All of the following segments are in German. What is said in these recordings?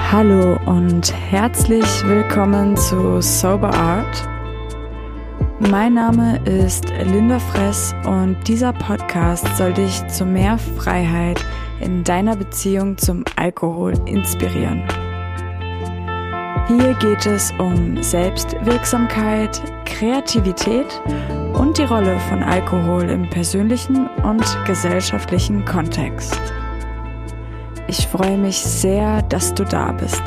Hallo und herzlich willkommen zu Sober Art. Mein Name ist Linda Fress und dieser Podcast soll dich zu mehr Freiheit in deiner Beziehung zum Alkohol inspirieren. Hier geht es um Selbstwirksamkeit, Kreativität und die Rolle von Alkohol im persönlichen und gesellschaftlichen Kontext. Ich freue mich sehr, dass du da bist.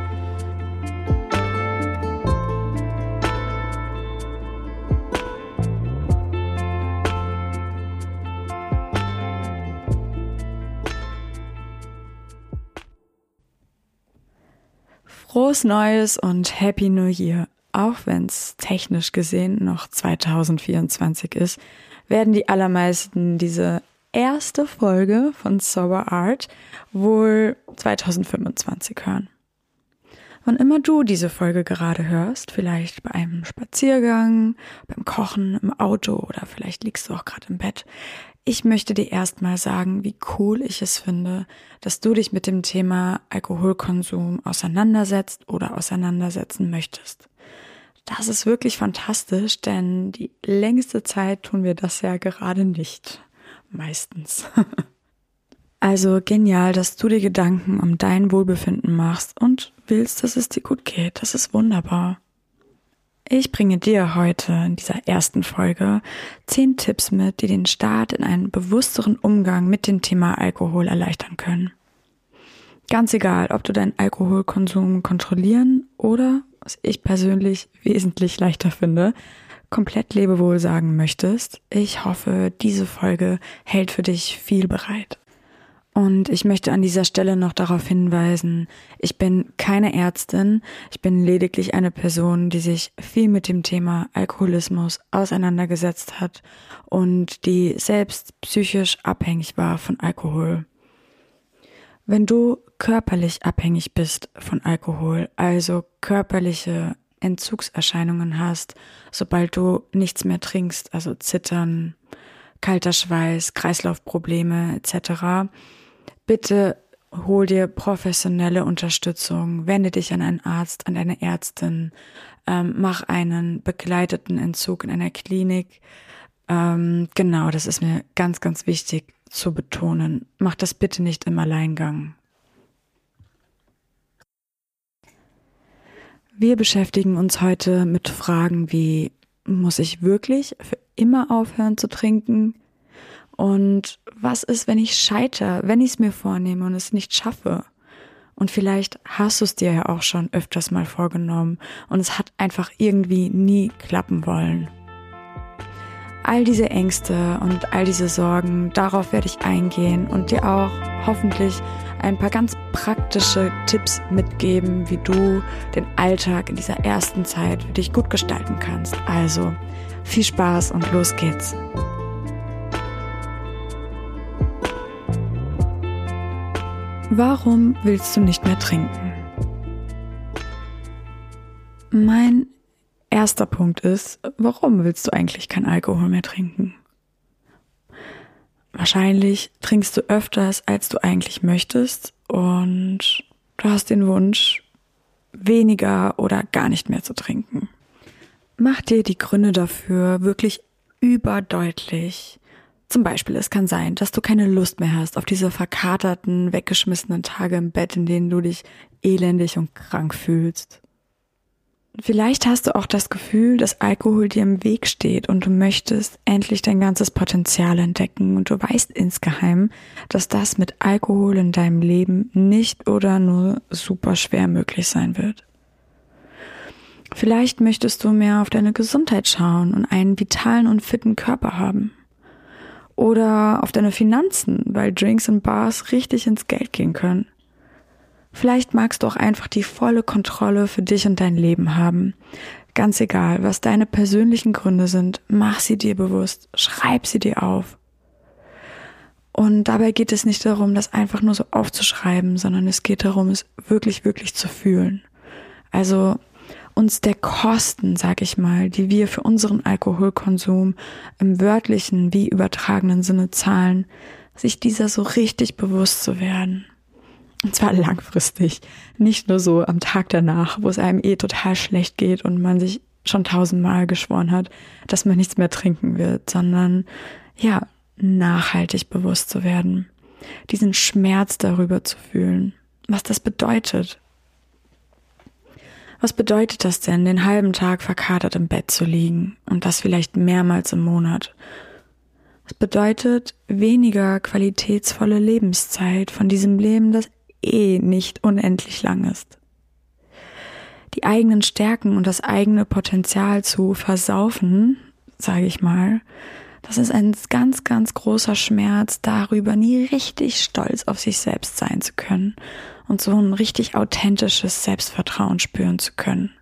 Frohes Neues und Happy New Year. Auch wenn es technisch gesehen noch 2024 ist, werden die allermeisten diese erste Folge von Sober Art wohl 2025 hören. Wann immer du diese Folge gerade hörst, vielleicht bei einem Spaziergang, beim Kochen, im Auto oder vielleicht liegst du auch gerade im Bett, ich möchte dir erstmal sagen, wie cool ich es finde, dass du dich mit dem Thema Alkoholkonsum auseinandersetzt oder auseinandersetzen möchtest. Das ist wirklich fantastisch, denn die längste Zeit tun wir das ja gerade nicht. Meistens. Also genial, dass du dir Gedanken um dein Wohlbefinden machst und willst, dass es dir gut geht. Das ist wunderbar. Ich bringe dir heute in dieser ersten Folge 10 Tipps mit, die den Start in einen bewussteren Umgang mit dem Thema Alkohol erleichtern können. Ganz egal, ob du deinen Alkoholkonsum kontrollieren oder, was ich persönlich wesentlich leichter finde, komplett Lebewohl sagen möchtest. Ich hoffe, diese Folge hält für dich viel bereit. Und ich möchte an dieser Stelle noch darauf hinweisen, ich bin keine Ärztin, ich bin lediglich eine Person, die sich viel mit dem Thema Alkoholismus auseinandergesetzt hat und die selbst psychisch abhängig war von Alkohol. Wenn du körperlich abhängig bist von Alkohol, also körperliche Entzugserscheinungen hast, sobald du nichts mehr trinkst, also Zittern, kalter Schweiß, Kreislaufprobleme etc., bitte hol dir professionelle Unterstützung, wende dich an einen Arzt, an eine Ärztin, mach einen begleiteten Entzug in einer Klinik. Genau, das ist mir ganz, ganz wichtig zu betonen. Mach das bitte nicht im Alleingang. Wir beschäftigen uns heute mit Fragen wie, muss ich wirklich für immer aufhören zu trinken? Und was ist, wenn ich scheitere, wenn ich es mir vornehme und es nicht schaffe? Und vielleicht hast du es dir ja auch schon öfters mal vorgenommen und es hat einfach irgendwie nie klappen wollen. All diese Ängste und all diese Sorgen, darauf werde ich eingehen und dir auch hoffentlich ein paar ganz praktische Tipps mitgeben, wie du den Alltag in dieser ersten Zeit für dich gut gestalten kannst. Also viel Spaß und los geht's. Warum willst du nicht mehr trinken? Mein erster Punkt ist, warum willst du eigentlich keinen Alkohol mehr trinken? Wahrscheinlich trinkst du öfters, als du eigentlich möchtest und du hast den Wunsch, weniger oder gar nicht mehr zu trinken. Mach dir die Gründe dafür wirklich überdeutlich. Zum Beispiel, es kann sein, dass du keine Lust mehr hast auf diese verkaterten, weggeschmissenen Tage im Bett, in denen du dich elendig und krank fühlst. Vielleicht hast du auch das Gefühl, dass Alkohol dir im Weg steht und du möchtest endlich dein ganzes Potenzial entdecken und du weißt insgeheim, dass das mit Alkohol in deinem Leben nicht oder nur super schwer möglich sein wird. Vielleicht möchtest du mehr auf deine Gesundheit schauen und einen vitalen und fitten Körper haben. Oder auf deine Finanzen, weil Drinks und Bars richtig ins Geld gehen können. Vielleicht magst du auch einfach die volle Kontrolle für dich und dein Leben haben. Ganz egal, was deine persönlichen Gründe sind, mach sie dir bewusst, schreib sie dir auf. Und dabei geht es nicht darum, das einfach nur so aufzuschreiben, sondern es geht darum, es wirklich, wirklich zu fühlen. Also uns der Kosten, sag ich mal, die wir für unseren Alkoholkonsum im wörtlichen wie übertragenen Sinne zahlen, sich dieser so richtig bewusst zu werden. Und zwar langfristig, nicht nur so am Tag danach, wo es einem total schlecht geht und man sich schon 1000-mal geschworen hat, dass man nichts mehr trinken wird, sondern ja, nachhaltig bewusst zu werden, diesen Schmerz darüber zu fühlen, was das bedeutet. Was bedeutet das denn, den halben Tag verkatert im Bett zu liegen und das vielleicht mehrmals im Monat? Es bedeutet weniger qualitätsvolle Lebenszeit von diesem Leben, das nicht unendlich lang ist. Die eigenen Stärken und das eigene Potenzial zu versaufen, sage ich mal, das ist ein ganz, ganz großer Schmerz, darüber nie richtig stolz auf sich selbst sein zu können und so ein richtig authentisches Selbstvertrauen spüren zu können.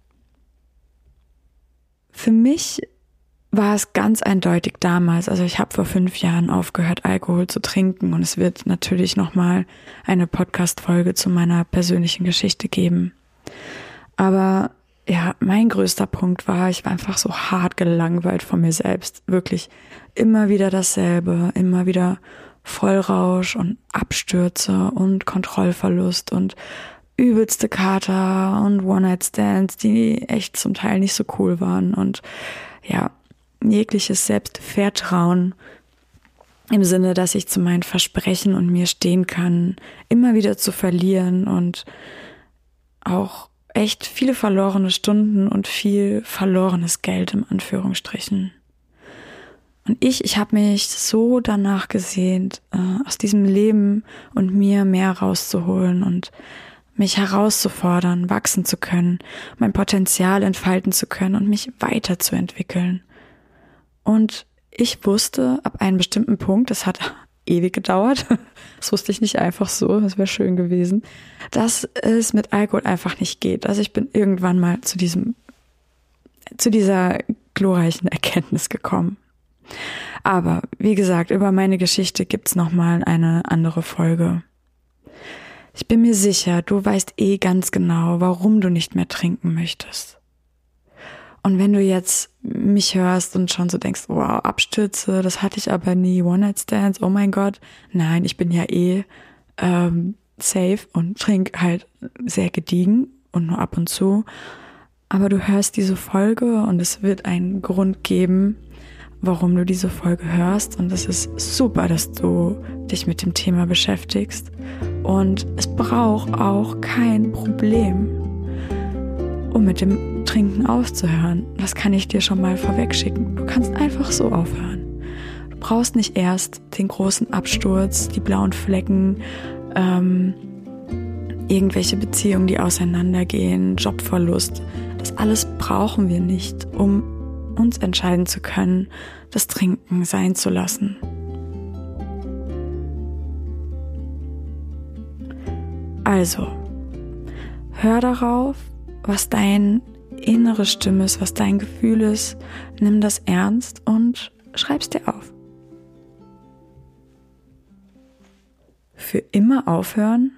Für mich war es ganz eindeutig damals, also ich habe vor 5 Jahren aufgehört, Alkohol zu trinken und es wird natürlich nochmal eine Podcast-Folge zu meiner persönlichen Geschichte geben. Aber ja, mein größter Punkt war, ich war einfach so hart gelangweilt von mir selbst. Wirklich immer wieder dasselbe, immer wieder Vollrausch und Abstürze und Kontrollverlust und übelste Kater und One-Night-Stands, die echt zum Teil nicht so cool waren und ja, jegliches Selbstvertrauen im Sinne, dass ich zu meinen Versprechen und mir stehen kann, immer wieder zu verlieren und auch echt viele verlorene Stunden und viel verlorenes Geld im Anführungsstrichen. Und ich habe mich so danach gesehnt, aus diesem Leben und mir mehr rauszuholen und mich herauszufordern, wachsen zu können, mein Potenzial entfalten zu können und mich weiterzuentwickeln. Und ich wusste ab einem bestimmten Punkt, das hat ewig gedauert, das wusste ich nicht einfach so, das wäre schön gewesen, dass es mit Alkohol einfach nicht geht. Also ich bin irgendwann mal zu dieser glorreichen Erkenntnis gekommen. Aber wie gesagt, über meine Geschichte gibt's nochmal eine andere Folge. Ich bin mir sicher, du weißt ganz genau, warum du nicht mehr trinken möchtest. Und wenn du jetzt mich hörst und schon so denkst, wow, Abstürze, das hatte ich aber nie, One-Night-Stands, oh mein Gott, nein, ich bin ja safe und trinke halt sehr gediegen und nur ab und zu. Aber du hörst diese Folge und es wird einen Grund geben, warum du diese Folge hörst. Und es ist super, dass du dich mit dem Thema beschäftigst. Und es braucht auch kein Problem, um mit dem Trinken aufzuhören. Das kann ich dir schon mal vorweg schicken. Du kannst einfach so aufhören. Du brauchst nicht erst den großen Absturz, die blauen Flecken, irgendwelche Beziehungen, die auseinandergehen, Jobverlust. Das alles brauchen wir nicht, um uns entscheiden zu können, das Trinken sein zu lassen. Also, hör darauf, was deine innere Stimme ist, was dein Gefühl ist. Nimm das ernst und schreib's dir auf. Für immer aufhören?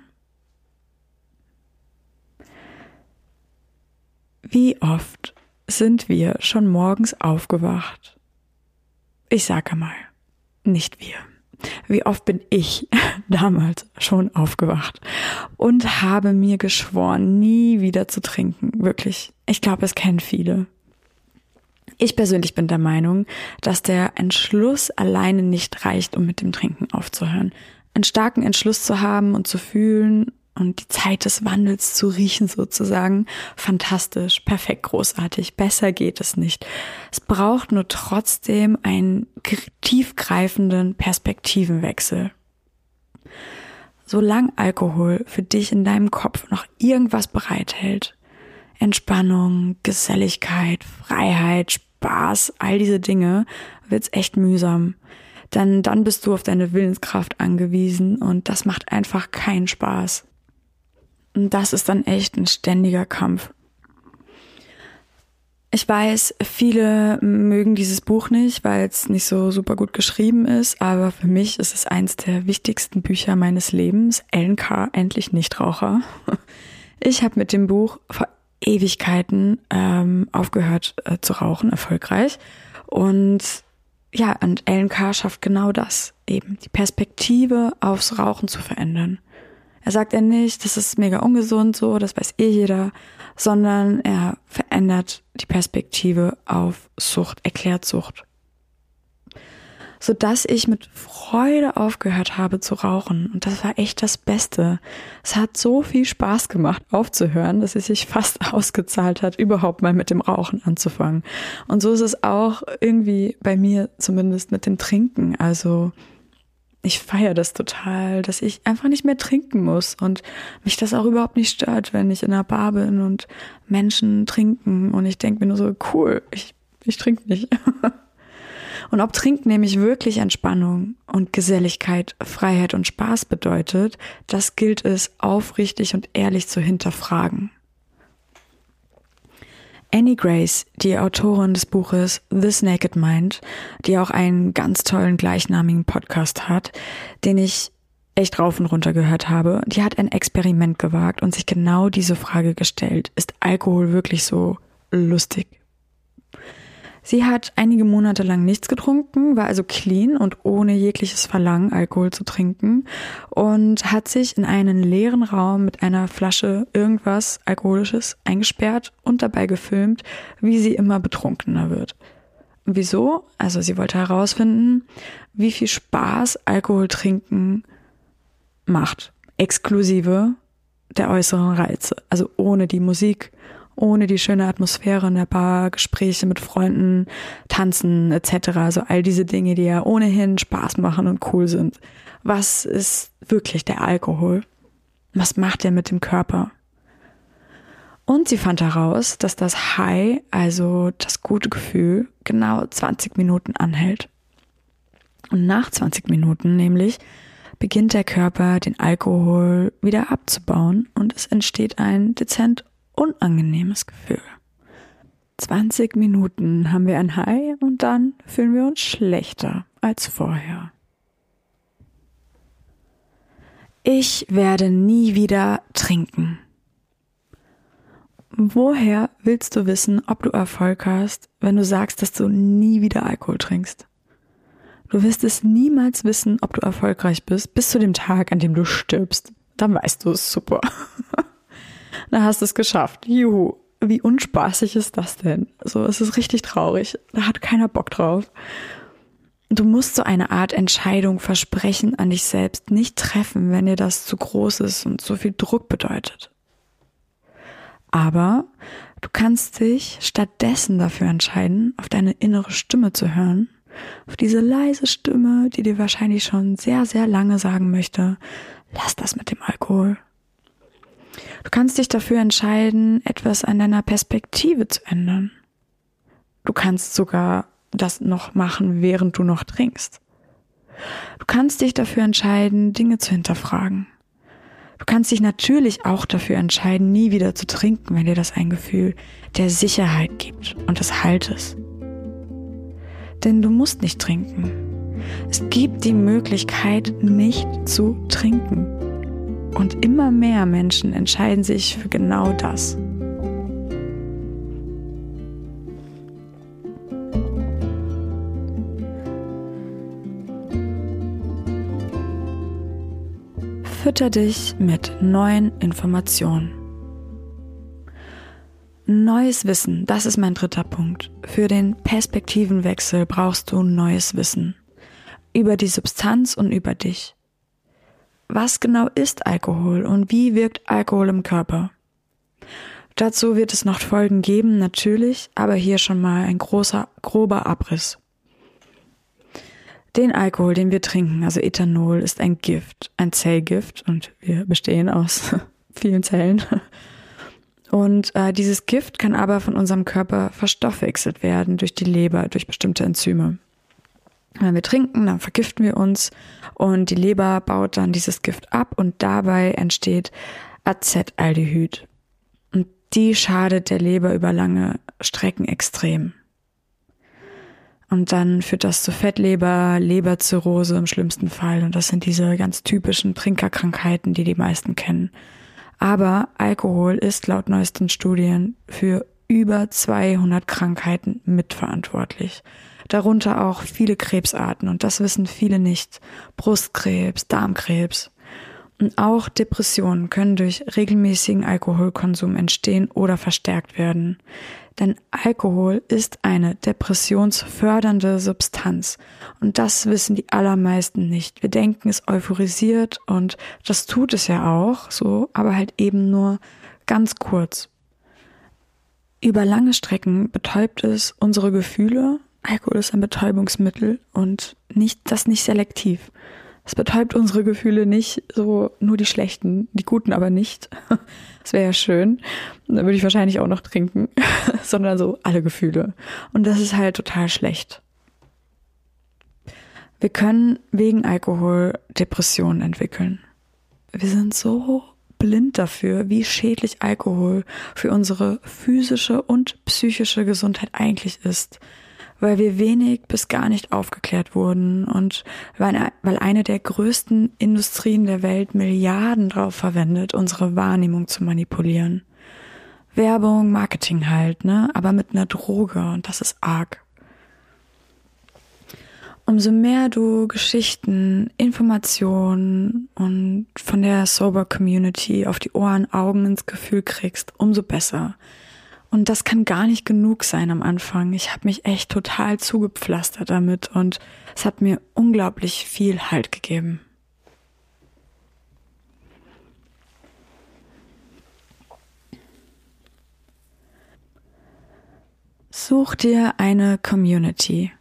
Wie oft sind wir schon morgens aufgewacht? Ich sage mal, nicht wir. Wie oft bin ich damals schon aufgewacht und habe mir geschworen, nie wieder zu trinken. Wirklich. Ich glaube, es kennen viele. Ich persönlich bin der Meinung, dass der Entschluss alleine nicht reicht, um mit dem Trinken aufzuhören. Einen starken Entschluss zu haben und zu fühlen und die Zeit des Wandels zu riechen sozusagen, fantastisch, perfekt, großartig, besser geht es nicht. Es braucht nur trotzdem einen tiefgreifenden Perspektivenwechsel. Solange Alkohol für dich in deinem Kopf noch irgendwas bereithält, Entspannung, Geselligkeit, Freiheit, Spaß, all diese Dinge, wird's echt mühsam. Dann bist du auf deine Willenskraft angewiesen und das macht einfach keinen Spaß. Und das ist dann echt ein ständiger Kampf. Ich weiß, viele mögen dieses Buch nicht, weil es nicht so super gut geschrieben ist, aber für mich ist es eins der wichtigsten Bücher meines Lebens. Ellen Carr, endlich Nichtraucher. Ich habe mit dem Buch vor Ewigkeiten aufgehört zu rauchen, erfolgreich. Und ja, und Ellen Carr schafft genau das, eben die Perspektive aufs Rauchen zu verändern. Er sagt ja nicht, das ist mega ungesund so, das weiß jeder, sondern er verändert die Perspektive auf Sucht, erklärt Sucht. Sodass ich mit Freude aufgehört habe zu rauchen. Und das war echt das Beste. Es hat so viel Spaß gemacht, aufzuhören, dass es sich fast ausgezahlt hat, überhaupt mal mit dem Rauchen anzufangen. Und so ist es auch irgendwie bei mir zumindest mit dem Trinken. Also ich feiere das total, dass ich einfach nicht mehr trinken muss und mich das auch überhaupt nicht stört, wenn ich in einer Bar bin und Menschen trinken und ich denke mir nur so, cool, ich trinke nicht. Und ob Trinken nämlich wirklich Entspannung und Geselligkeit, Freiheit und Spaß bedeutet, das gilt es aufrichtig und ehrlich zu hinterfragen. Annie Grace, die Autorin des Buches This Naked Mind, die auch einen ganz tollen gleichnamigen Podcast hat, den ich echt rauf und runter gehört habe, die hat ein Experiment gewagt und sich genau diese Frage gestellt: Ist Alkohol wirklich so lustig? Sie hat einige Monate lang nichts getrunken, war also clean und ohne jegliches Verlangen, Alkohol zu trinken und hat sich in einen leeren Raum mit einer Flasche irgendwas Alkoholisches eingesperrt und dabei gefilmt, wie sie immer betrunkener wird. Wieso? Also sie wollte herausfinden, wie viel Spaß Alkohol trinken macht, exklusive der äußeren Reize, also ohne die Musik, ohne die schöne Atmosphäre in der Bar, Gespräche mit Freunden, Tanzen etc. Also all diese Dinge, die ja ohnehin Spaß machen und cool sind. Was ist wirklich der Alkohol? Was macht er mit dem Körper? Und sie fand heraus, dass das High, also das gute Gefühl, genau 20 Minuten anhält. Und nach 20 Minuten nämlich beginnt der Körper den Alkohol wieder abzubauen und es entsteht ein dezent unangenehmes Gefühl. 20 Minuten haben wir ein High und dann fühlen wir uns schlechter als vorher. Ich werde nie wieder trinken. Woher willst du wissen, ob du Erfolg hast, wenn du sagst, dass du nie wieder Alkohol trinkst? Du wirst es niemals wissen, ob du erfolgreich bist, bis zu dem Tag, an dem du stirbst. Dann weißt du es, super. Da hast du es geschafft. Juhu, wie unspaßig ist das denn? So, es ist richtig traurig. Da hat keiner Bock drauf. Du musst so eine Art Entscheidung, Versprechen an dich selbst nicht treffen, wenn dir das zu groß ist und so viel Druck bedeutet. Aber du kannst dich stattdessen dafür entscheiden, auf deine innere Stimme zu hören, auf diese leise Stimme, die dir wahrscheinlich schon sehr, sehr lange sagen möchte, lass das mit dem Alkohol. Du kannst dich dafür entscheiden, etwas an deiner Perspektive zu ändern. Du kannst sogar das noch machen, während du noch trinkst. Du kannst dich dafür entscheiden, Dinge zu hinterfragen. Du kannst dich natürlich auch dafür entscheiden, nie wieder zu trinken, wenn dir das ein Gefühl der Sicherheit gibt und des Haltes. Denn du musst nicht trinken. Es gibt die Möglichkeit, nicht zu trinken. Und immer mehr Menschen entscheiden sich für genau das. Fütter dich mit neuen Informationen. Neues Wissen, das ist mein dritter Punkt. Für den Perspektivenwechsel brauchst du neues Wissen. Über die Substanz und über dich. Was genau ist Alkohol und wie wirkt Alkohol im Körper? Dazu wird es noch Folgen geben, natürlich, aber hier schon mal ein grober Abriss. Den Alkohol, den wir trinken, also Ethanol, ist ein Gift, ein Zellgift und wir bestehen aus vielen Zellen. Und dieses Gift kann aber von unserem Körper verstoffwechselt werden durch die Leber, durch bestimmte Enzyme. Wenn wir trinken, dann vergiften wir uns und die Leber baut dann dieses Gift ab und dabei entsteht Acetaldehyd. Und die schadet der Leber über lange Strecken extrem. Und dann führt das zu Fettleber, Leberzirrhose im schlimmsten Fall. Und das sind diese ganz typischen Trinkerkrankheiten, die die meisten kennen. Aber Alkohol ist laut neuesten Studien für über 200 Krankheiten mitverantwortlich. Darunter auch viele Krebsarten und das wissen viele nicht. Brustkrebs, Darmkrebs. Und auch Depressionen können durch regelmäßigen Alkoholkonsum entstehen oder verstärkt werden. Denn Alkohol ist eine depressionsfördernde Substanz. Und das wissen die allermeisten nicht. Wir denken, es euphorisiert und das tut es ja auch so, aber halt eben nur ganz kurz. Über lange Strecken betäubt es unsere Gefühle. Alkohol ist ein Betäubungsmittel und das nicht selektiv. Es betäubt unsere Gefühle nicht, so nur die schlechten, die guten aber nicht. Das wäre ja schön. Dann würde ich wahrscheinlich auch noch trinken, sondern so alle Gefühle. Und das ist halt total schlecht. Wir können wegen Alkohol Depressionen entwickeln. Wir sind so blind dafür, wie schädlich Alkohol für unsere physische und psychische Gesundheit eigentlich ist. Weil wir wenig bis gar nicht aufgeklärt wurden und weil eine der größten Industrien der Welt Milliarden drauf verwendet, unsere Wahrnehmung zu manipulieren. Werbung, Marketing halt, ne? Aber mit einer Droge und das ist arg. Umso mehr du Geschichten, Informationen und von der Sober-Community auf die Ohren, Augen ins Gefühl kriegst, umso besser. Und das kann gar nicht genug sein am Anfang. Ich habe mich echt total zugepflastert damit und es hat mir unglaublich viel Halt gegeben. Such dir eine Community.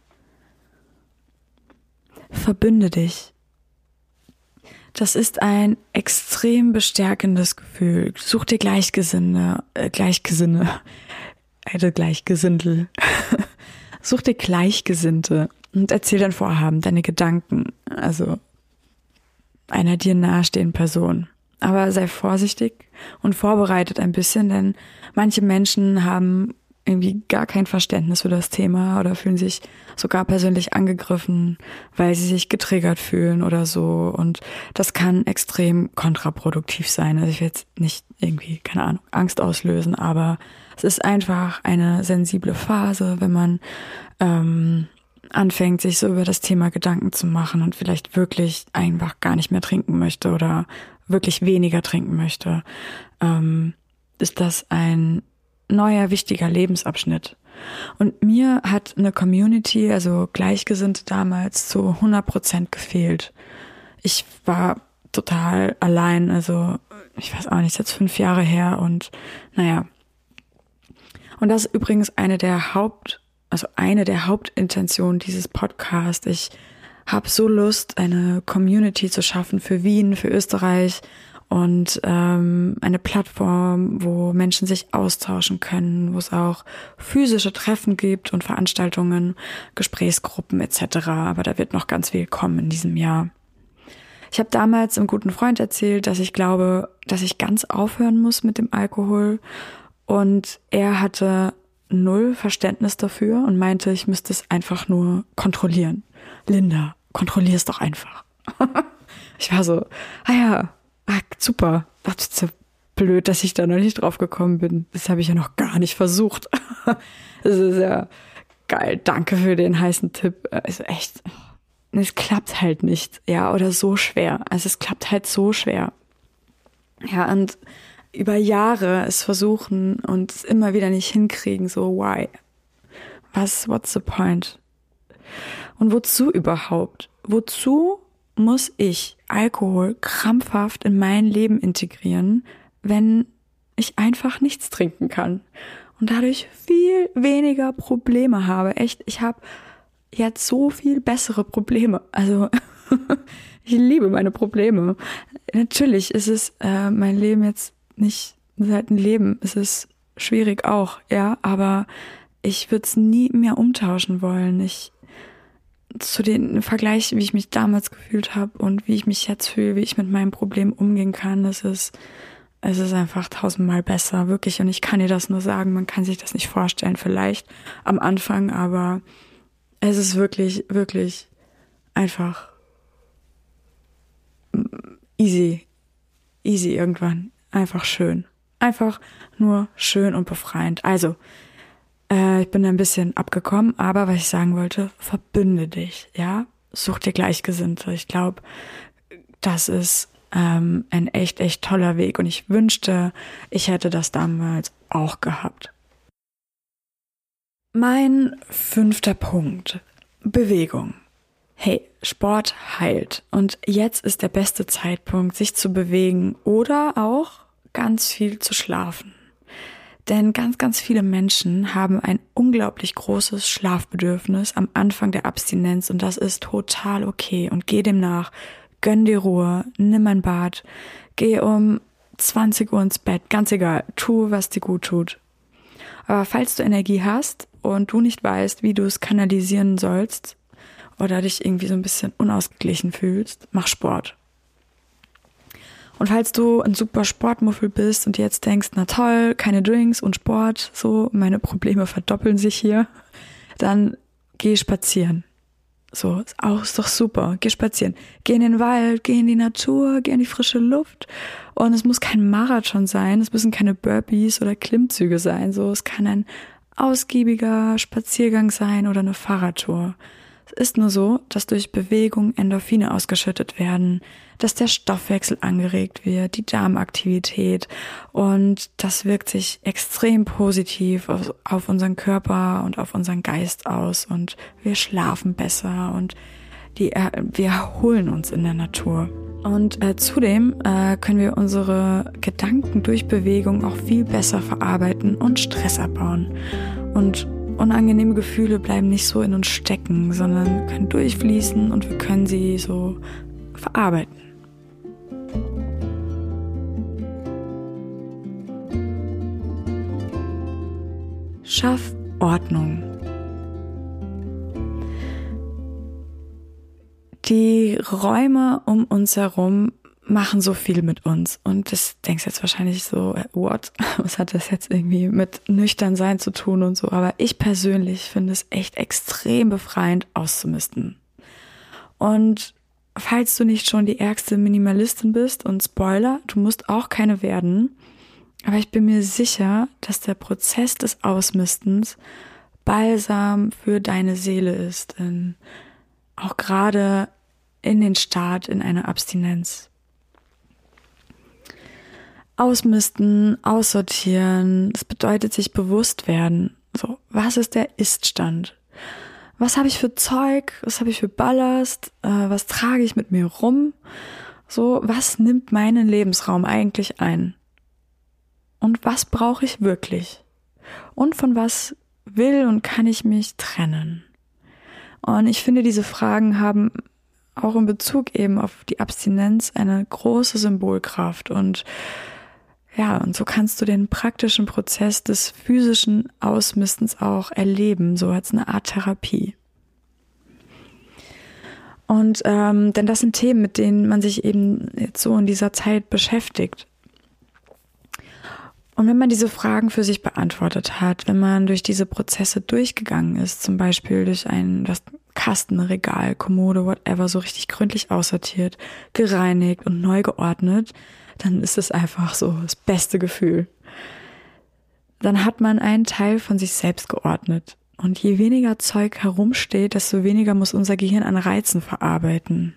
Verbünde dich. Das ist ein extrem bestärkendes Gefühl. Such dir Gleichgesinnte. Such dir Gleichgesinnte und erzähl dein Vorhaben, deine Gedanken, also einer dir nahestehenden Person. Aber sei vorsichtig und vorbereitet ein bisschen, denn manche Menschen haben irgendwie gar kein Verständnis für das Thema oder fühlen sich sogar persönlich angegriffen, weil sie sich getriggert fühlen oder so. Und das kann extrem kontraproduktiv sein. Also ich will jetzt nicht irgendwie, keine Ahnung, Angst auslösen, aber es ist einfach eine sensible Phase, wenn man anfängt, sich so über das Thema Gedanken zu machen und vielleicht wirklich einfach gar nicht mehr trinken möchte oder wirklich weniger trinken möchte, ist das ein neuer, wichtiger Lebensabschnitt. Und mir hat eine Community, also Gleichgesinnte damals, zu 100% gefehlt. Ich war total allein, also ich weiß auch nicht, jetzt 5 Jahre her und naja. Und das ist übrigens eine der Hauptintentionen dieses Podcasts. Ich habe so Lust, eine Community zu schaffen für Wien, für Österreich, und eine Plattform, wo Menschen sich austauschen können, wo es auch physische Treffen gibt und Veranstaltungen, Gesprächsgruppen etc. Aber da wird noch ganz viel kommen in diesem Jahr. Ich habe damals einem guten Freund erzählt, dass ich glaube, dass ich ganz aufhören muss mit dem Alkohol. Und er hatte 0 Verständnis dafür und meinte, ich müsste es einfach nur kontrollieren. Linda, kontrollier es doch einfach. Ich war so, super. Das ist so blöd, dass ich da noch nicht drauf gekommen bin. Das habe ich ja noch gar nicht versucht. Das ist ja geil. Danke für den heißen Tipp. Also echt, es klappt halt nicht. Ja, oder so schwer. Also es klappt halt so schwer. Ja, und über Jahre es versuchen und es immer wieder nicht hinkriegen. So, why? What's the point? Und wozu überhaupt? Wozu muss ich Alkohol krampfhaft in mein Leben integrieren, wenn ich einfach nichts trinken kann und dadurch viel weniger Probleme habe? Echt, ich habe jetzt so viel bessere Probleme. Also ich liebe meine Probleme. Natürlich ist es mein Leben jetzt nicht seit ein Leben. Es ist schwierig auch, ja, aber ich würde es nie mehr umtauschen wollen. Zu den Vergleich, wie ich mich damals gefühlt habe und wie ich mich jetzt fühle, wie ich mit meinem Problem umgehen kann, es ist einfach 1000-mal besser, wirklich. Und ich kann dir das nur sagen, man kann sich das nicht vorstellen, vielleicht am Anfang, aber es ist wirklich, wirklich einfach easy irgendwann. Einfach schön. Einfach nur schön und befreiend. Also, ich bin ein bisschen abgekommen, aber was ich sagen wollte, verbünde dich, ja? Such dir Gleichgesinnte. Ich glaube, das ist ein echt, echt toller Weg. Und ich wünschte, ich hätte das damals auch gehabt. Mein 5. Punkt. Bewegung. Hey, Sport heilt. Und jetzt ist der beste Zeitpunkt, sich zu bewegen oder auch ganz viel zu schlafen. Denn ganz, ganz viele Menschen haben ein unglaublich großes Schlafbedürfnis am Anfang der Abstinenz und das ist total okay. Und geh dem nach, gönn dir Ruhe, nimm ein Bad, geh um 20 Uhr ins Bett, ganz egal, tu, was dir gut tut. Aber falls du Energie hast und du nicht weißt, wie du es kanalisieren sollst oder dich irgendwie so ein bisschen unausgeglichen fühlst, mach Sport. Und falls du ein super Sportmuffel bist und jetzt denkst, na toll, keine Drinks und Sport, so, meine Probleme verdoppeln sich hier, dann geh spazieren. So, ist doch super. Geh spazieren. Geh in den Wald, geh in die Natur, geh in die frische Luft. Und es muss kein Marathon sein, es müssen keine Burpees oder Klimmzüge sein. So, es kann ein ausgiebiger Spaziergang sein oder eine Fahrradtour. Es ist nur so, dass durch Bewegung Endorphine ausgeschüttet werden, dass der Stoffwechsel angeregt wird, die Darmaktivität und das wirkt sich extrem positiv auf unseren Körper und auf unseren Geist aus und wir schlafen besser und wir erholen uns in der Natur. Und zudem können wir unsere Gedanken durch Bewegung auch viel besser verarbeiten und Stress abbauen. Und unangenehme Gefühle bleiben nicht so in uns stecken, sondern können durchfließen und wir können sie so verarbeiten. Schaff Ordnung. Die Räume um uns herum machen so viel mit uns. Und das denkst jetzt wahrscheinlich so, what? Was hat das jetzt irgendwie mit nüchtern sein zu tun und so? Aber ich persönlich finde es echt extrem befreiend, auszumisten. Und falls du nicht schon die ärgste Minimalistin bist, und Spoiler, du musst auch keine werden, aber ich bin mir sicher, dass der Prozess des Ausmistens Balsam für deine Seele ist. Auch gerade in den Start in einer Abstinenz. Ausmisten, aussortieren, das bedeutet sich bewusst werden. So, was ist der Ist-Stand? Was habe ich für Zeug? Was habe ich für Ballast? Was trage ich mit mir rum? So, was nimmt meinen Lebensraum eigentlich ein? Und was brauche ich wirklich? Und von was will und kann ich mich trennen? Und ich finde, diese Fragen haben auch in Bezug eben auf die Abstinenz eine große Symbolkraft. Und ja, und so kannst du den praktischen Prozess des physischen Ausmistens auch erleben, so als eine Art Therapie. Und denn das sind Themen, mit denen man sich eben jetzt so in dieser Zeit beschäftigt. Und wenn man diese Fragen für sich beantwortet hat, wenn man durch diese Prozesse durchgegangen ist, zum Beispiel durch das Kasten, Regal, Kommode, whatever, so richtig gründlich aussortiert, gereinigt und neu geordnet, dann ist es einfach so das beste Gefühl. Dann hat man einen Teil von sich selbst geordnet. Und je weniger Zeug herumsteht, desto weniger muss unser Gehirn an Reizen verarbeiten.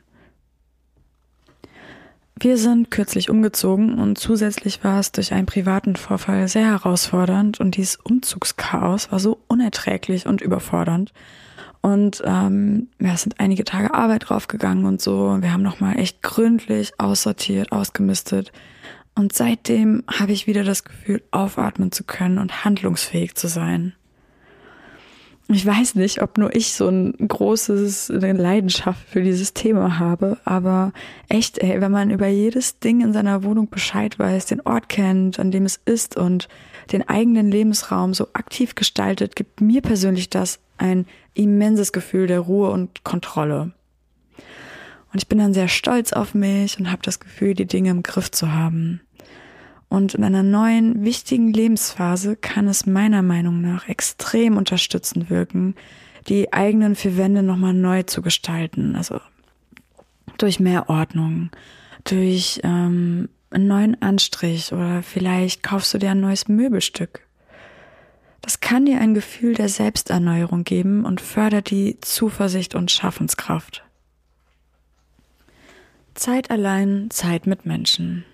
Wir sind kürzlich umgezogen und zusätzlich war es durch einen privaten Vorfall sehr herausfordernd und dieses Umzugschaos war so unerträglich und überfordernd. Und es sind einige Tage Arbeit draufgegangen und so. Wir haben nochmal echt gründlich aussortiert, ausgemistet. Und seitdem habe ich wieder das Gefühl, aufatmen zu können und handlungsfähig zu sein. Ich weiß nicht, ob nur ich so eine Leidenschaft für dieses Thema habe, aber echt, wenn man über jedes Ding in seiner Wohnung Bescheid weiß, den Ort kennt, an dem es ist und den eigenen Lebensraum so aktiv gestaltet, gibt mir persönlich das ein immenses Gefühl der Ruhe und Kontrolle. Und ich bin dann sehr stolz auf mich und habe das Gefühl, die Dinge im Griff zu haben. Und in einer neuen, wichtigen Lebensphase kann es meiner Meinung nach extrem unterstützend wirken, die eigenen vier Wände nochmal neu zu gestalten. Also durch mehr Ordnung, durch einen neuen Anstrich oder vielleicht kaufst du dir ein neues Möbelstück. Das kann dir ein Gefühl der Selbsterneuerung geben und fördert die Zuversicht und Schaffenskraft. Zeit allein, Zeit mit Menschen.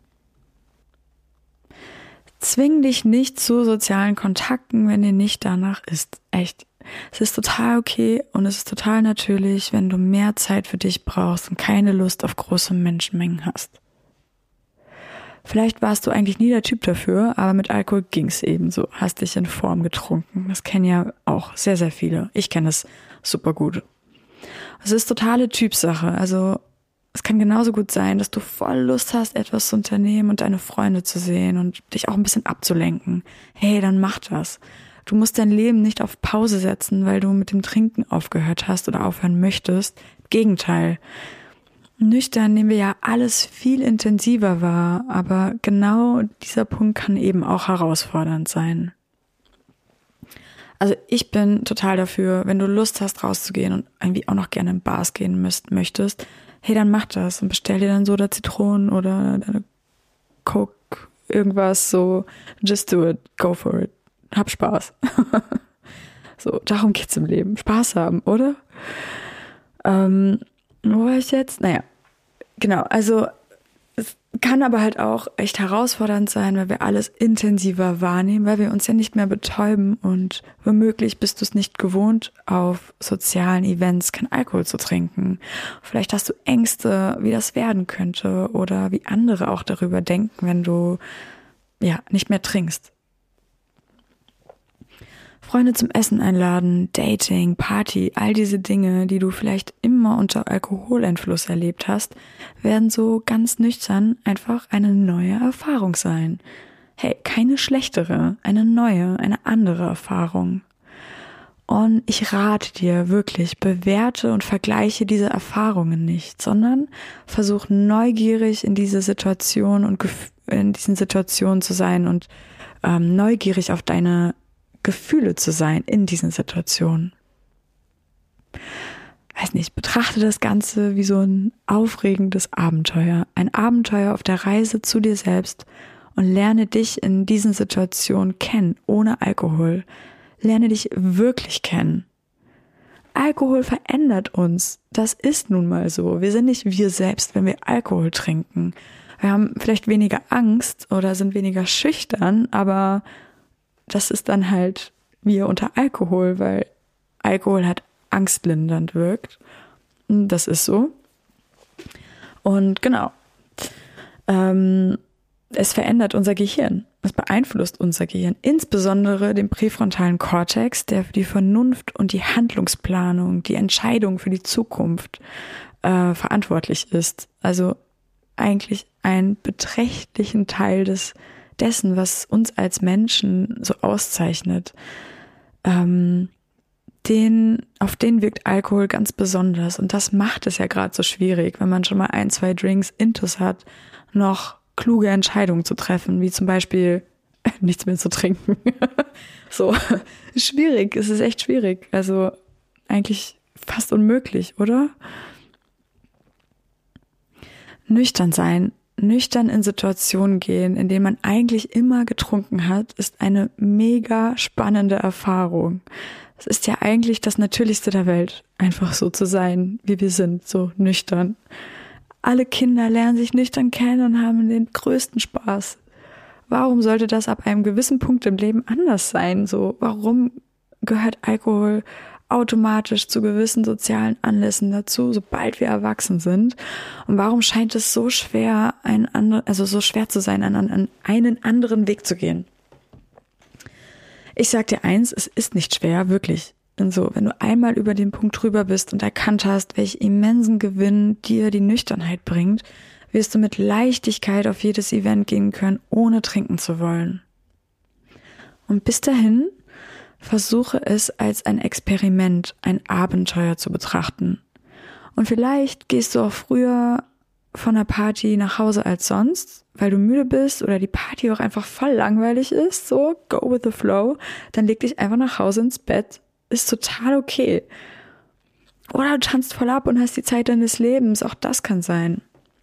Zwing dich nicht zu sozialen Kontakten, wenn dir nicht danach ist. Echt. Es ist total okay und es ist total natürlich, wenn du mehr Zeit für dich brauchst und keine Lust auf große Menschenmengen hast. Vielleicht warst du eigentlich nie der Typ dafür, aber mit Alkohol ging's eben so. Hast dich in Form getrunken. Das kennen ja auch sehr, sehr viele. Ich kenne es super gut. Es ist totale Typsache. Also es kann genauso gut sein, dass du voll Lust hast, etwas zu unternehmen und deine Freunde zu sehen und dich auch ein bisschen abzulenken. Hey, dann mach das. Du musst dein Leben nicht auf Pause setzen, weil du mit dem Trinken aufgehört hast oder aufhören möchtest. Im Gegenteil. Nüchtern nehmen wir ja alles viel intensiver wahr, aber genau dieser Punkt kann eben auch herausfordernd sein. Also ich bin total dafür, wenn du Lust hast rauszugehen und irgendwie auch noch gerne in Bars gehen möchtest, hey, dann mach das und bestell dir dann Soda Zitronen oder deine Coke, irgendwas so, just do it, go for it. Hab Spaß. So, darum geht's im Leben. Spaß haben, oder? Wo war ich jetzt? Naja, genau. Also es kann aber halt auch echt herausfordernd sein, weil wir alles intensiver wahrnehmen, weil wir uns ja nicht mehr betäuben und womöglich bist du es nicht gewohnt, auf sozialen Events kein Alkohol zu trinken. Vielleicht hast du Ängste, wie das werden könnte oder wie andere auch darüber denken, wenn du ja nicht mehr trinkst. Freunde zum Essen einladen, Dating, Party, all diese Dinge, die du vielleicht immer unter Alkoholeinfluss erlebt hast, werden so ganz nüchtern einfach eine neue Erfahrung sein. Hey, keine schlechtere, eine neue, eine andere Erfahrung. Und ich rate dir wirklich, bewerte und vergleiche diese Erfahrungen nicht, sondern versuch neugierig in diese Situation und in diesen Situationen zu sein und neugierig auf deine Gefühle zu sein in diesen Situationen. Weiß nicht, betrachte das Ganze wie so ein aufregendes Abenteuer. Ein Abenteuer auf der Reise zu dir selbst und lerne dich in diesen Situationen kennen, ohne Alkohol. Lerne dich wirklich kennen. Alkohol verändert uns. Das ist nun mal so. Wir sind nicht wir selbst, wenn wir Alkohol trinken. Wir haben vielleicht weniger Angst oder sind weniger schüchtern, aber das ist dann halt wir unter Alkohol, weil Alkohol halt angstlindernd wirkt. Das ist so. Und genau. Es verändert unser Gehirn. Es beeinflusst unser Gehirn. Insbesondere den präfrontalen Kortex, der für die Vernunft und die Handlungsplanung, die Entscheidung für die Zukunft verantwortlich ist. Also eigentlich einen beträchtlichen Teil dessen, was uns als Menschen so auszeichnet, auf den wirkt Alkohol ganz besonders. Und das macht es ja gerade so schwierig, wenn man schon mal 1, 2 Drinks intus hat, noch kluge Entscheidungen zu treffen, wie zum Beispiel nichts mehr zu trinken. So, schwierig, es ist echt schwierig. Also eigentlich fast unmöglich, oder? Nüchtern sein. Nüchtern in Situationen gehen, in denen man eigentlich immer getrunken hat, ist eine mega spannende Erfahrung. Es ist ja eigentlich das Natürlichste der Welt, einfach so zu sein, wie wir sind, so nüchtern. Alle Kinder lernen sich nüchtern kennen und haben den größten Spaß. Warum sollte das ab einem gewissen Punkt im Leben anders sein? So, warum gehört Alkohol automatisch zu gewissen sozialen Anlässen dazu, sobald wir erwachsen sind? Und warum scheint es so schwer, so schwer zu sein, einen anderen Weg zu gehen? Ich sag dir eins, es ist nicht schwer, wirklich. Denn so, wenn du einmal über den Punkt drüber bist und erkannt hast, welch immensen Gewinn dir die Nüchternheit bringt, wirst du mit Leichtigkeit auf jedes Event gehen können, ohne trinken zu wollen. Und bis dahin versuche es als ein Experiment, ein Abenteuer zu betrachten. Und vielleicht gehst du auch früher von der Party nach Hause als sonst, weil du müde bist oder die Party auch einfach voll langweilig ist, so, go with the flow, dann leg dich einfach nach Hause ins Bett, ist total okay. Oder du tanzt voll ab und hast die Zeit deines Lebens, auch das kann sein.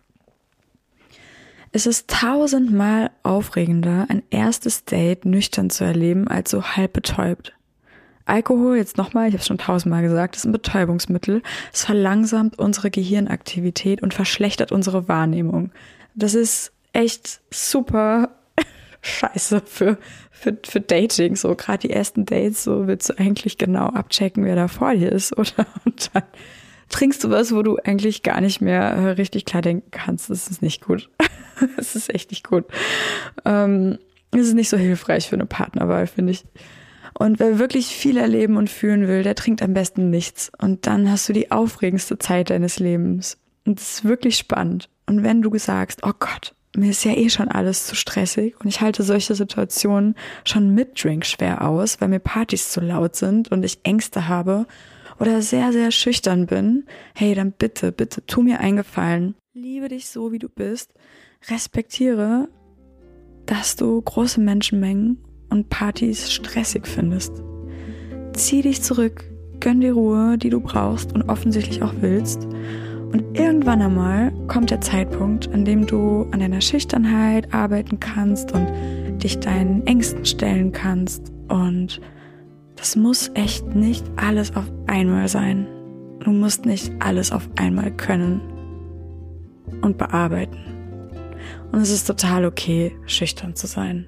Es ist 1000-mal aufregender, ein erstes Date nüchtern zu erleben, als so halb betäubt. Alkohol, jetzt nochmal, ich habe es schon 1000-mal gesagt, ist ein Betäubungsmittel. Es verlangsamt unsere Gehirnaktivität und verschlechtert unsere Wahrnehmung. Das ist echt super scheiße für Dating. So gerade die ersten Dates, so willst du eigentlich genau abchecken, wer da vor dir ist, oder? Und dann trinkst du was, wo du eigentlich gar nicht mehr richtig klar denken kannst. Das ist nicht gut. Das ist echt nicht gut. Das ist nicht so hilfreich für eine Partnerwahl, finde ich. Und wer wirklich viel erleben und fühlen will, der trinkt am besten nichts. Und dann hast du die aufregendste Zeit deines Lebens. Und es ist wirklich spannend. Und wenn du sagst, oh Gott, mir ist ja eh schon alles zu stressig und ich halte solche Situationen schon mit Drink schwer aus, weil mir Partys zu laut sind und ich Ängste habe oder sehr, sehr schüchtern bin, hey, dann bitte, bitte, tu mir einen Gefallen. Liebe dich so, wie du bist. Respektiere, dass du große Menschenmengen und Partys stressig findest. Zieh dich zurück, gönn die Ruhe, die du brauchst und offensichtlich auch willst. Und irgendwann einmal kommt der Zeitpunkt, an dem du an deiner Schüchternheit arbeiten kannst und dich deinen Ängsten stellen kannst. Und das muss echt nicht alles auf einmal sein. Du musst nicht alles auf einmal können und bearbeiten. Und es ist total okay, schüchtern zu sein.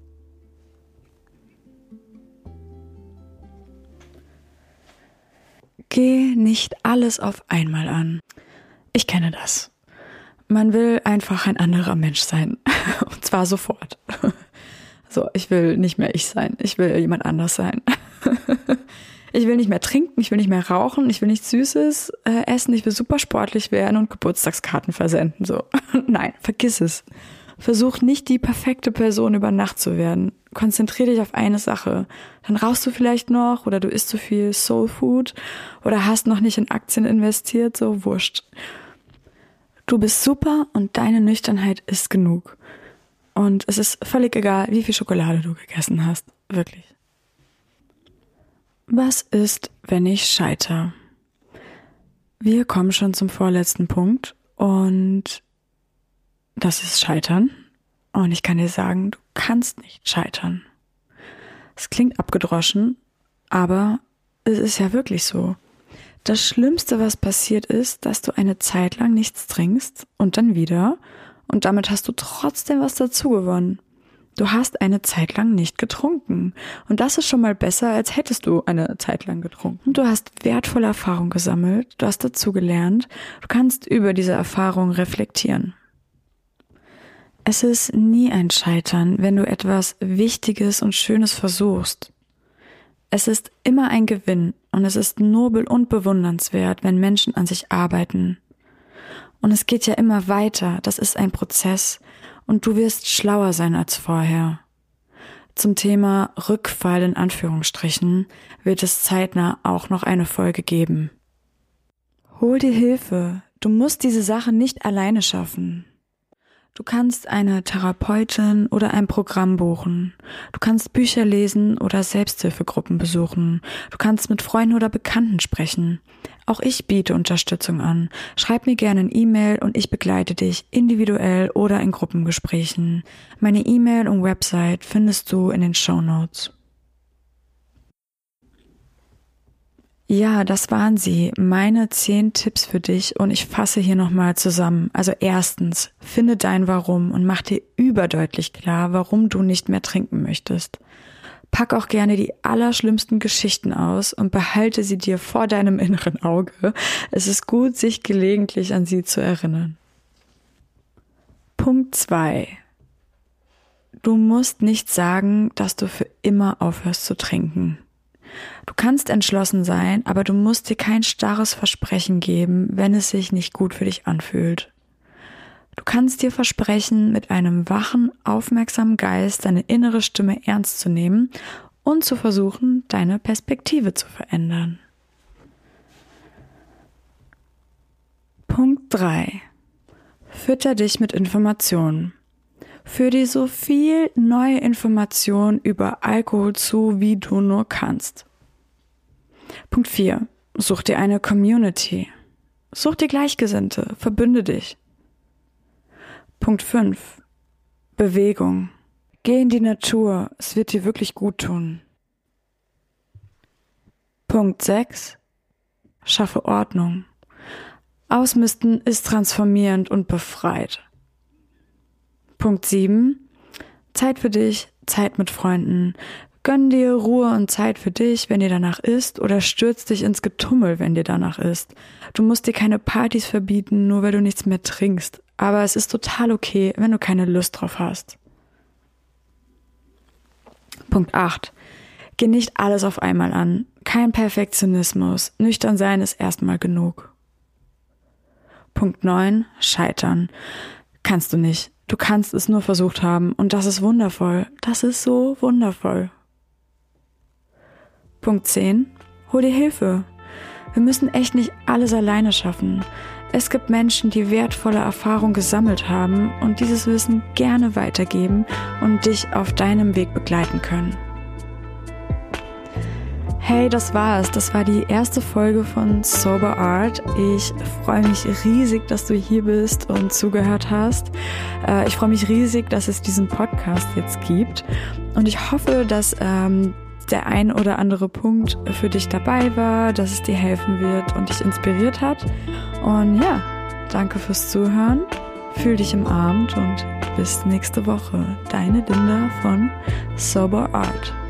Geh nicht alles auf einmal an. Ich kenne das. Man will einfach ein anderer Mensch sein. Und zwar sofort. So, ich will nicht mehr ich sein. Ich will jemand anders sein. Ich will nicht mehr trinken, ich will nicht mehr rauchen, ich will nichts Süßes essen, ich will super sportlich werden und Geburtstagskarten versenden. So. Nein, vergiss es. Versuch nicht die perfekte Person über Nacht zu werden. Konzentrier dich auf eine Sache. Dann rauchst du vielleicht noch oder du isst zu viel Soul Food oder hast noch nicht in Aktien investiert, so wurscht. Du bist super und deine Nüchternheit ist genug. Und es ist völlig egal, wie viel Schokolade du gegessen hast. Wirklich. Was ist, wenn ich scheitere? Wir kommen schon zum vorletzten Punkt und das ist Scheitern. Und ich kann dir sagen, du kannst nicht scheitern. Es klingt abgedroschen, aber es ist ja wirklich so. Das Schlimmste, was passiert ist, dass du eine Zeit lang nichts trinkst und dann wieder und damit hast du trotzdem was dazu gewonnen. Du hast eine Zeit lang nicht getrunken und das ist schon mal besser, als hättest du eine Zeit lang getrunken. Du hast wertvolle Erfahrung gesammelt, du hast dazu gelernt, du kannst über diese Erfahrung reflektieren. Es ist nie ein Scheitern, wenn du etwas Wichtiges und Schönes versuchst. Es ist immer ein Gewinn und es ist nobel und bewundernswert, wenn Menschen an sich arbeiten. Und es geht ja immer weiter, das ist ein Prozess und du wirst schlauer sein als vorher. Zum Thema Rückfall in Anführungsstrichen wird es zeitnah auch noch eine Folge geben. Hol dir Hilfe, du musst diese Sache nicht alleine schaffen. Du kannst eine Therapeutin oder ein Programm buchen. Du kannst Bücher lesen oder Selbsthilfegruppen besuchen. Du kannst mit Freunden oder Bekannten sprechen. Auch ich biete Unterstützung an. Schreib mir gerne eine E-Mail und ich begleite dich individuell oder in Gruppengesprächen. Meine E-Mail und Website findest du in den Shownotes. Ja, das waren sie, meine 10 Tipps für dich und ich fasse hier nochmal zusammen. Also erstens, finde dein Warum und mach dir überdeutlich klar, warum du nicht mehr trinken möchtest. Pack auch gerne die allerschlimmsten Geschichten aus und behalte sie dir vor deinem inneren Auge. Es ist gut, sich gelegentlich an sie zu erinnern. Punkt 2. Du musst nicht sagen, dass du für immer aufhörst zu trinken. Du kannst entschlossen sein, aber du musst dir kein starres Versprechen geben, wenn es sich nicht gut für dich anfühlt. Du kannst dir versprechen, mit einem wachen, aufmerksamen Geist deine innere Stimme ernst zu nehmen und zu versuchen, deine Perspektive zu verändern. Punkt 3. Fütter dich mit Informationen. Führ dir so viel neue Informationen über Alkohol zu, wie du nur kannst. Punkt 4. Such dir eine Community. Such dir Gleichgesinnte, verbünde dich. Punkt 5. Bewegung. Geh in die Natur, es wird dir wirklich gut tun. Punkt 6. Schaffe Ordnung. Ausmisten ist transformierend und befreit. Punkt 7. Zeit für dich, Zeit mit Freunden. Gönn dir Ruhe und Zeit für dich, wenn dir danach ist, oder stürz dich ins Getummel, wenn dir danach ist. Du musst dir keine Partys verbieten, nur weil du nichts mehr trinkst. Aber es ist total okay, wenn du keine Lust drauf hast. Punkt 8. Geh nicht alles auf einmal an. Kein Perfektionismus. Nüchtern sein ist erstmal genug. Punkt 9. Scheitern. Kannst du nicht. Du kannst es nur versucht haben und das ist wundervoll. Das ist so wundervoll. Punkt 10. Hol dir Hilfe. Wir müssen echt nicht alles alleine schaffen. Es gibt Menschen, die wertvolle Erfahrung gesammelt haben und dieses Wissen gerne weitergeben und dich auf deinem Weg begleiten können. Hey, das war's. Das war die erste Folge von Sober Art. Ich freue mich riesig, dass du hier bist und zugehört hast. Ich freue mich riesig, dass es diesen Podcast jetzt gibt. Und ich hoffe, dass der ein oder andere Punkt für dich dabei war, dass es dir helfen wird und dich inspiriert hat. Und ja, danke fürs Zuhören. Fühl dich umarmt und bis nächste Woche. Deine Linda von Sober Art.